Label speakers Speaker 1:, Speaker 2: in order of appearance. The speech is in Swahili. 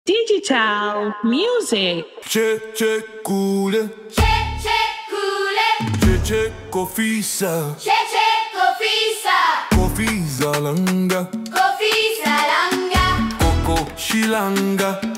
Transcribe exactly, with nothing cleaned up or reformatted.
Speaker 1: Digital music.
Speaker 2: C'è c'è cool.
Speaker 3: C'è c'è cool.
Speaker 2: C'è c'è cofissa.
Speaker 3: C'è c'è cofissa.
Speaker 2: Cofisa langa.
Speaker 3: Cofissa langa.
Speaker 2: Coco shilanga.